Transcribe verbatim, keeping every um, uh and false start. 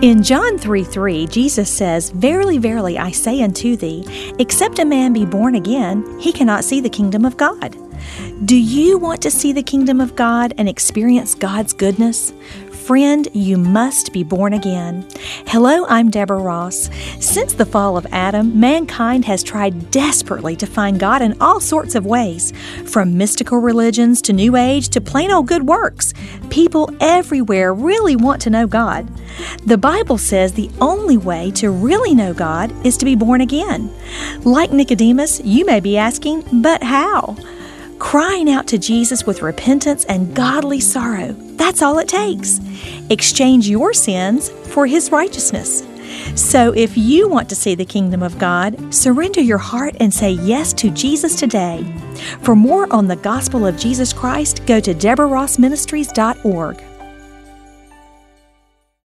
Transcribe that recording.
In John three three, Jesus says, "Verily, verily, I say unto thee, except a man be born again, he cannot see the kingdom of God." Do you want to see the kingdom of God and experience God's goodness? Friend, you must be born again. Hello, I'm Deborah Ross. Since the fall of Adam, mankind has tried desperately to find God in all sorts of ways, from mystical religions to New Age to plain old good works. People everywhere really want to know God. The Bible says the only way to really know God is to be born again. Like Nicodemus, you may be asking, but how? Crying out to Jesus with repentance and godly sorrow. That's all it takes. Exchange your sins for His righteousness. So if you want to see the kingdom of God, surrender your heart and say yes to Jesus today. For more on the gospel of Jesus Christ, go to deborah ross ministries dot org.